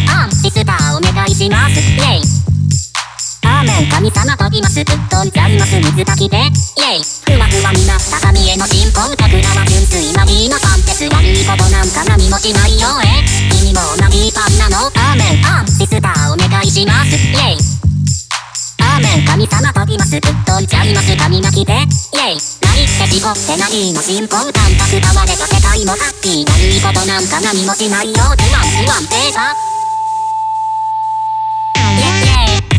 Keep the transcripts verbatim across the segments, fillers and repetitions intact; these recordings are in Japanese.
ンアンシスターお願いしますイェイアーメン神様飛びますぶっ飛んじゃいます水炊きでイェイふわふわみな高みへの進行桜は純粋マリーのパンテス悪いことなんか何もしないよえ君も同じパンなのアーメンアンシスターお願いしますイェイアーメン神様飛びますぶっ飛んじゃいます神泣きでイェイ何って絞って何の進行淡白変われば世界もハッピー悪いことなんか何もしないよ不安不安定さイェイイェイ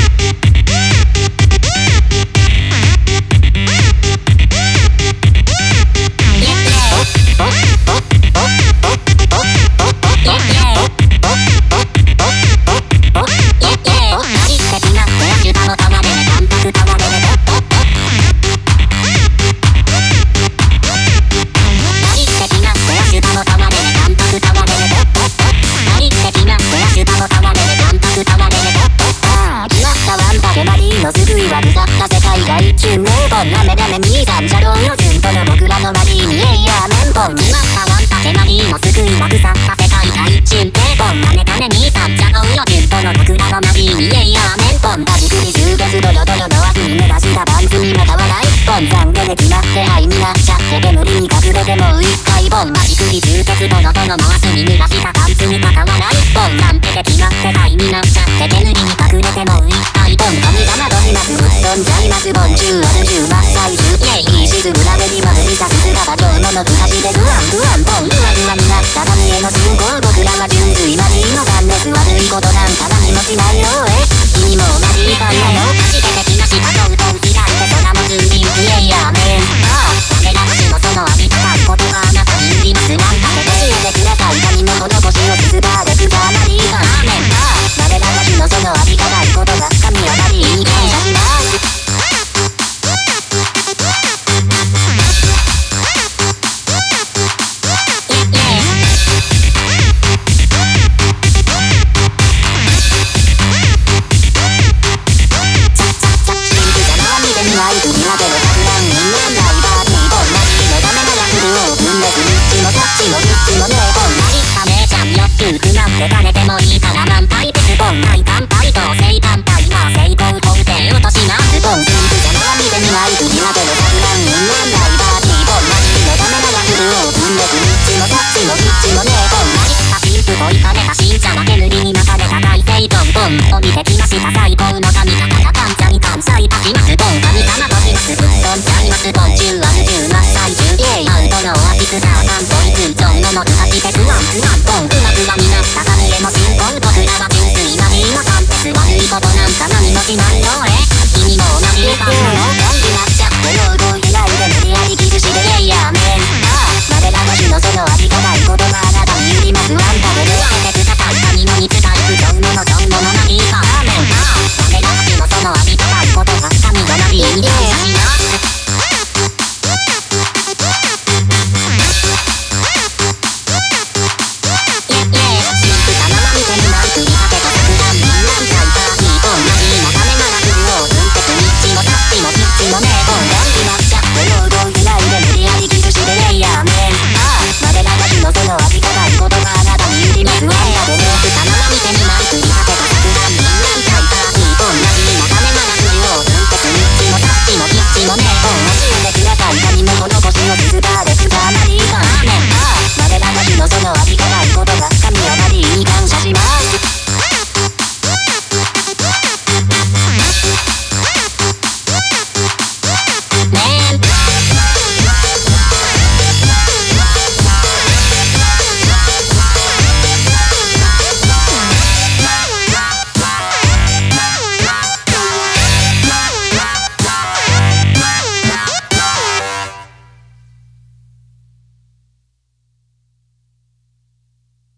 の救いは腐った世界が一瞬名本なめだめ兄さんじゃろうよ順との僕らのマリーにエイヤーメンポン決まったワンタケマリーの救いは腐った世界が一瞬名本なめだめ兄さんじゃろうよ順との僕らのマリーにエイヤーメンポンバジクリ充血ドロドロの枠に濡らしたパンツにまた笑いポン残でで決まって灰になっちゃって煙に隠れてもう一回ポンバジクリ充血ドロドロの枠に濡らしたパンツにまた笑いポンなんてで決まって灰になっちゃって煙に隠れてもう一回ポン神様飛びますぶっ飛んじゃいますボンジューアルジューマッサイズイェイいい沈むラベにまで見たすすがば上野のブラシでグワングワンポングワグワになった神への信仰僕らは純粋マリーの断熱悪いことなんか何もしないよえ君も同じパンなの走って敵なしかとうとう開いて空も通じるイエイヤーメンああ我らしのその浴びたたいことがあなたに売りますなんかで教えてくれたい神の施しをつつばでつばマリーがアーメンああ我らしのその浴びたたいことが神をマリーに感謝します慣れてもいいから満杯でスポンない乾杯と正反対な成功と打て落としなスポンスープじゃな見てみないと苦手の錯乱運なんないバーティーポンマジのためならフルオープンでグリッチのタッチのグッチのねえポンマリッタピンプといかれた新茶は煙に巻かれた大聖ポンポン降りてきました最高の神方が感謝に感謝いたしますポン神様としますぶっ飛んじゃいますポン中アル中マッサイジュイエイアウトのオアシスターなんといつんちょんののずはちてクワンクワンポンクワクワになった神へ